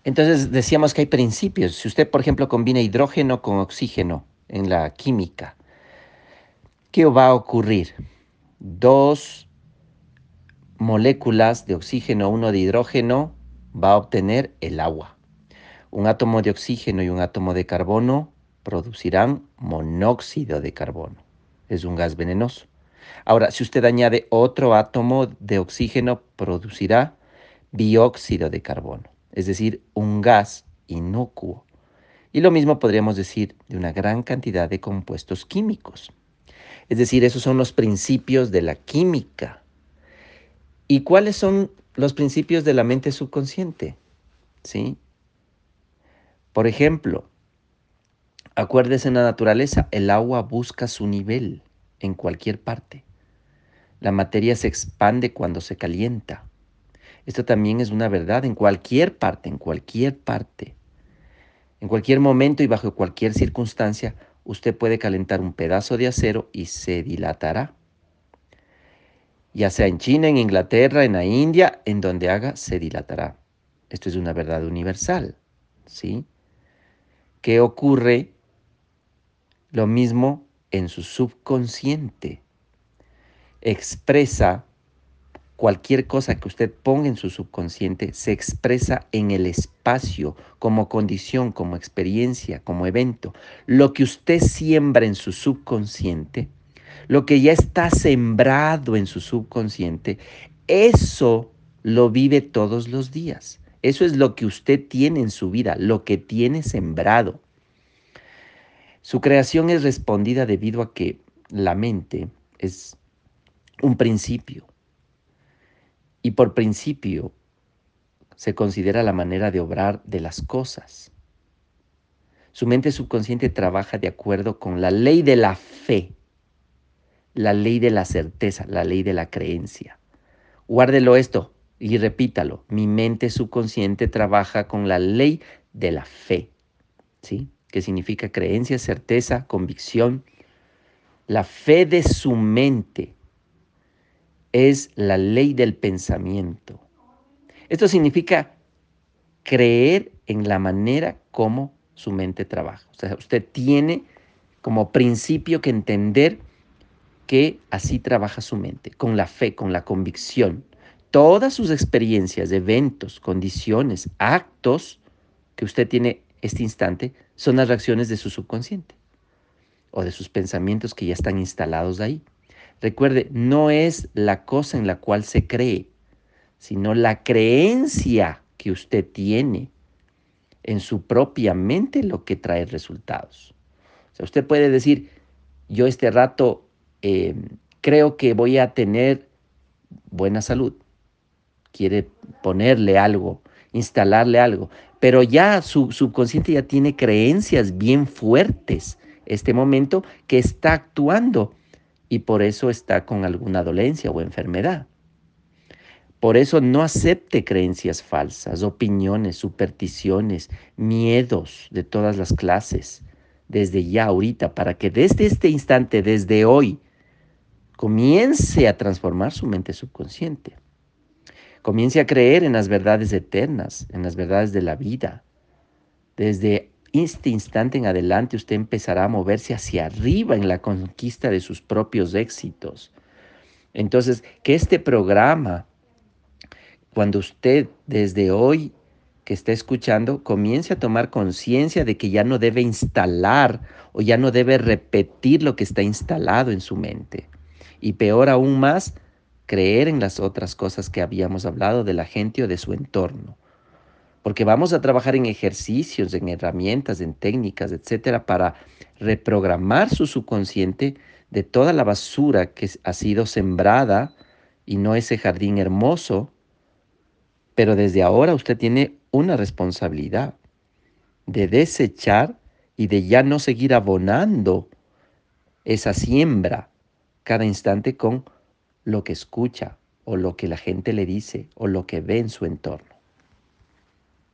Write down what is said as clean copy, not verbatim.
Entonces decíamos que hay principios. Si usted, por ejemplo, combina hidrógeno con oxígeno en la química, ¿qué va a ocurrir? Dos moléculas de oxígeno, uno de hidrógeno, va a obtener el agua. Un átomo de oxígeno y un átomo de carbono producirán monóxido de carbono. Es un gas venenoso. Ahora, si usted añade otro átomo de oxígeno, producirá dióxido de carbono, es decir, un gas inocuo. Y lo mismo podríamos decir de una gran cantidad de compuestos químicos. Es decir, esos son los principios de la química. ¿Y cuáles son los principios de la mente subconsciente? ¿Sí? Por ejemplo, acuérdese en la naturaleza, el agua busca su nivel en cualquier parte. La materia se expande cuando se calienta. Esto también es una verdad en cualquier parte, en cualquier parte. En cualquier momento y bajo cualquier circunstancia, usted puede calentar un pedazo de acero y se dilatará. Ya sea en China, en Inglaterra, en la India, en donde haga, se dilatará. Esto es una verdad universal, ¿sí? ¿Qué ocurre? Lo mismo en su subconsciente. Expresa cualquier cosa que usted ponga en su subconsciente, se expresa en el espacio como condición, como experiencia, como evento. Lo que usted siembra en su subconsciente, lo que ya está sembrado en su subconsciente, eso lo vive todos los días. Eso es lo que usted tiene en su vida, lo que tiene sembrado. Su creación es respondida debido a que la mente es un principio. Y por principio se considera la manera de obrar de las cosas. Su mente subconsciente trabaja de acuerdo con la ley de la fe, la ley de la certeza, la ley de la creencia. Guárdelo esto y repítalo. Mi mente subconsciente trabaja con la ley de la fe, ¿sí? Que significa creencia, certeza, convicción. La fe de su mente es la ley del pensamiento. Esto significa creer en la manera como su mente trabaja. O sea, usted tiene como principio que entender que así trabaja su mente, con la fe, con la convicción. Todas sus experiencias, eventos, condiciones, actos que usted tiene este instante son las reacciones de su subconsciente o de sus pensamientos que ya están instalados ahí. Recuerde, no es la cosa en la cual se cree, sino la creencia que usted tiene en su propia mente lo que trae resultados. O sea, usted puede decir, yo este rato eh, creo que voy a tener buena salud. Quiere ponerle algo, instalarle algo, pero ya su subconsciente ya tiene creencias bien fuertes este momento que está actuando y por eso está con alguna dolencia o enfermedad. Por eso no acepte creencias falsas, opiniones, supersticiones, miedos de todas las clases, desde ya ahorita, para que desde este instante, desde hoy, comience a transformar su mente subconsciente. Comience a creer en las verdades eternas, en las verdades de la vida. Desde este instante en adelante usted empezará a moverse hacia arriba en la conquista de sus propios éxitos. Entonces, que este programa, cuando usted desde hoy que está escuchando, comience a tomar conciencia de que ya no debe instalar o ya no debe repetir lo que está instalado en su mente. Y peor aún más, creer en las otras cosas que habíamos hablado de la gente o de su entorno. Porque vamos a trabajar en ejercicios, en herramientas, en técnicas, etcétera, para reprogramar su subconsciente de toda la basura que ha sido sembrada y no ese jardín hermoso, pero desde ahora usted tiene una responsabilidad de desechar y de ya no seguir abonando esa siembra cada instante con lo que escucha o lo que la gente le dice o lo que ve en su entorno.